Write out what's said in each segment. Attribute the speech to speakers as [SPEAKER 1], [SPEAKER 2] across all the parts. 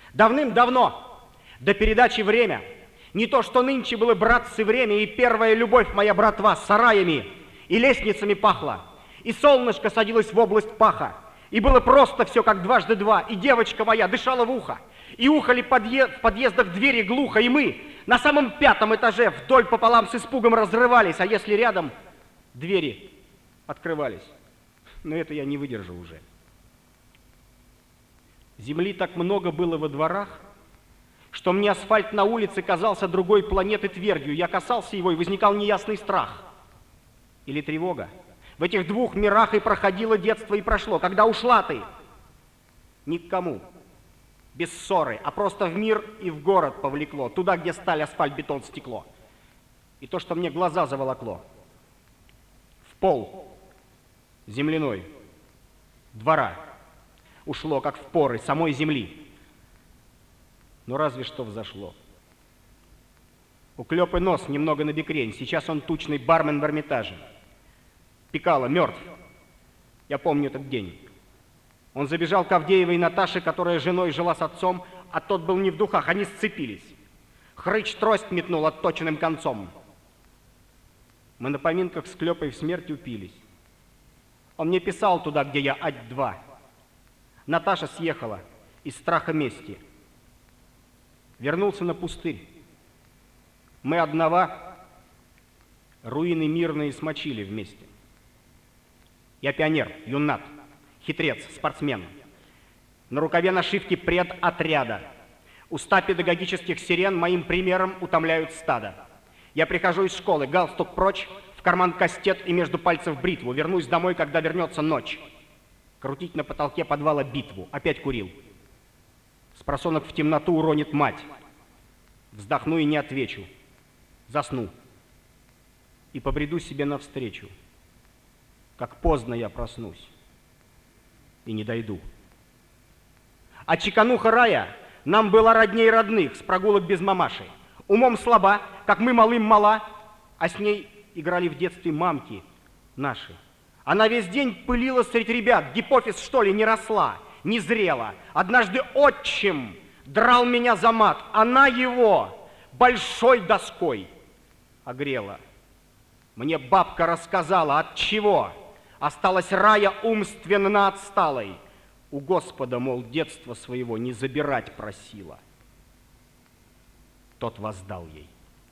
[SPEAKER 1] Давным-давно, до передачи «Время», не то что нынче было, братцы, время, и первая любовь моя, братва, сараями и лестницами пахла, и солнышко садилось в область паха, и было просто все как дважды два, и девочка моя дышала в ухо, и ухали в подъездах двери глухо, и мы на самом 5-м этаже вдоль пополам с испугом разрывались, а если рядом двери открывались. Но это я не выдержал уже. Земли так много было во дворах, что мне асфальт на улице казался другой планеты твердью. Я касался его, и возникал неясный страх. Или тревога. В этих двух мирах и проходило детство, и прошло. Когда ушла ты? Ни к кому. Без ссоры, а просто в мир и в город повлекло. Туда, где сталь, асфальт, бетон, стекло. И то, что мне глаза заволокло. В пол земляной двора ушло, как в поры самой земли. Но разве что взошло. У Клёпы нос немного набекрень, сейчас он тучный бармен в Эрмитаже. Пикало мертв. Я помню этот день. Он забежал к Авдеевой Наташе, которая женой жила с отцом, а тот был не в духах, они сцепились. Хрыч трость метнул отточенным концом. Мы на поминках с Клёпой в смерть упились. Он мне писал туда, где я ать-2. Наташа съехала из страха мести. Вернулся на пустырь. Мы одного руины мирные смочили вместе. Я пионер, юнат, хитрец, спортсмен. На рукаве нашивки предотряда. Уста педагогических сирен моим примером утомляют стадо. Я прихожу из школы, галстук прочь, в карман кастет и между пальцев бритву. Вернусь домой, когда вернется ночь. Крутить на потолке подвала битву. Опять курил. Спросонок в темноту уронит мать. Вздохну и не отвечу. Засну. И побреду себе навстречу. Как поздно я проснусь. И не дойду. А чекануха рая нам была родней родных, с прогулок без мамаши. Умом слаба, как мы малым мала, а с ней играли в детстве мамки наши. Она весь день пылила среди ребят, гипофиз, что ли, не росла, не зрела. Однажды отчим драл меня за мат, она его большой доской огрела. Мне бабка рассказала, от чего осталась рая умственно отсталой. У Господа, мол, детство своего не забирать просила. Тот воздал ей.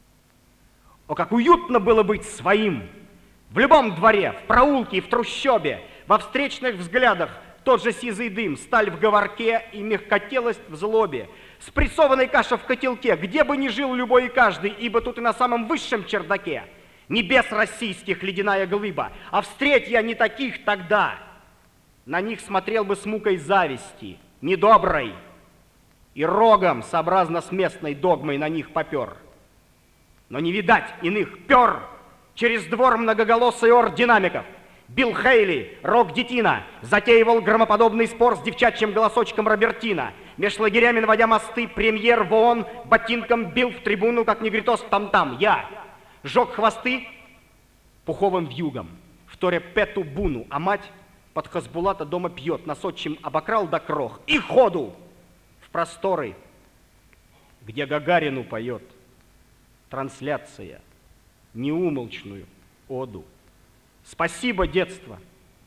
[SPEAKER 1] О, как уютно было быть своим! В любом дворе, в проулке и в трущобе, во встречных взглядах тот же сизый дым, сталь в говорке и мягкотелость в злобе, спрессованная каша в котелке, где бы ни жил любой и каждый, ибо тут и на самом высшем чердаке небес российских ледяная глыба, а встреть я не таких тогда, на них смотрел бы с мукой зависти, недоброй, и рогом, сообразно с местной догмой, на них попер. Но не видать иных пер через двор многоголосый ор динамиков. Билл Хейли, рок-детина, затеивал громоподобный спор с девчачьим голосочком Робертина. Меж лагерями, наводя мосты, премьер в ООН ботинком бил в трибуну, как негритос там-там. Я жег хвосты пуховым вьюгом, вторя Пету Буну, а мать под Хасбулата дома пьет, нас отчим обокрал до крох. И ходу в просторы, где Гагарину поет трансляция, неумолчную оду. Спасибо, детство,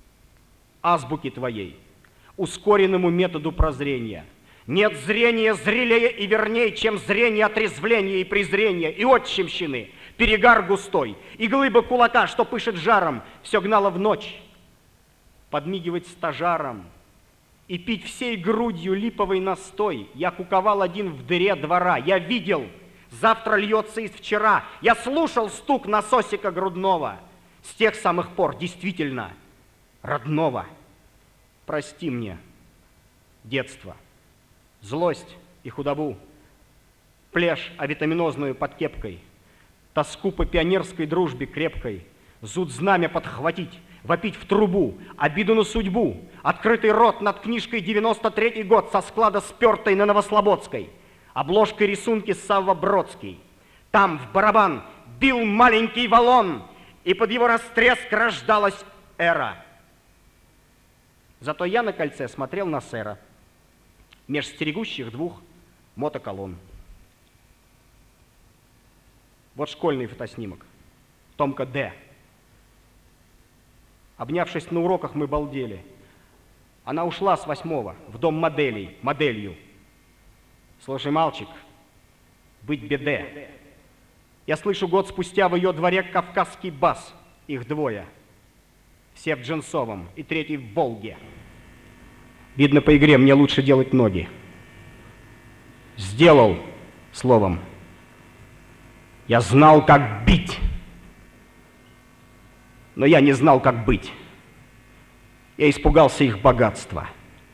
[SPEAKER 1] азбуке твоей, ускоренному методу прозрения. Нет зрения зрелее и верней, чем зрение отрезвления и презрения, и отчимщины, перегар густой, и глыба кулака, что пышет жаром, все гнало в ночь. Подмигивать стажарам и пить всей грудью липовый настой. Я куковал один в дыре двора, я видел, завтра льется из вчера. Я слушал стук насосика грудного. С тех самых пор, действительно, родного. Прости мне, детство, злость и худобу, плешь авитаминозную под кепкой, тоску по пионерской дружбе крепкой, зуд знамя подхватить, вопить в трубу, обиду на судьбу, открытый рот над книжкой 93-й год со склада спертой на Новослободской, обложкой рисунки Савва Бродский. Там в барабан бил маленький валон, и под его растреск рождалась эра. Зато я на кольце смотрел на сэра, меж стерегущих двух мотоколонн. Вот школьный фотоснимок. Томка Д. Обнявшись на уроках, мы балдели. Она ушла с 8-го в дом моделей, моделью. Слушай, мальчик, быть беде. Я слышу год спустя в ее дворе кавказский бас. Их двое. Все в джинсовом и третий в Волге. Видно по игре, мне лучше делать ноги. Сделал, словом. Я знал, как бить. Но я не знал, как быть. Я испугался их богатства,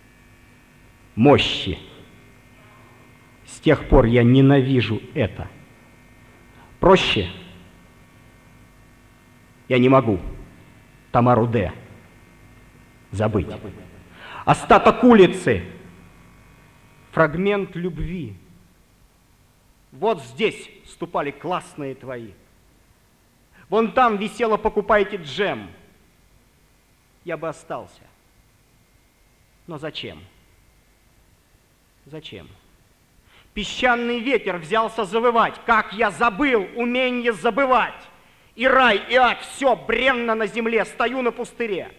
[SPEAKER 1] мощи. С тех пор я ненавижу это. Проще я не могу Тамару Д. забыть. Остаток улицы, фрагмент любви. Вот здесь ступали классные твои. Вон там висело «Покупайте джем». Я бы остался. Но зачем? Зачем? Песчаный ветер взялся завывать. Как я забыл уменье забывать! И рай, и ад, все бренно на земле, стою на пустыре.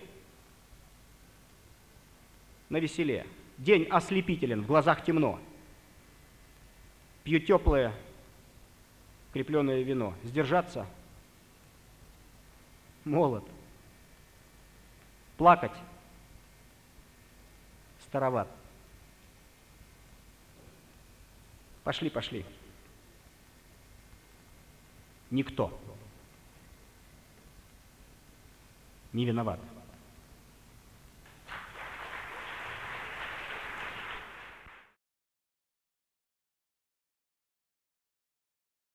[SPEAKER 1] Навеселе. День ослепителен, в глазах темно. Пью теплое, крепленное вино. Сдержаться? Молод. Плакать? Староват. Пошли, пошли. Никто не виноват.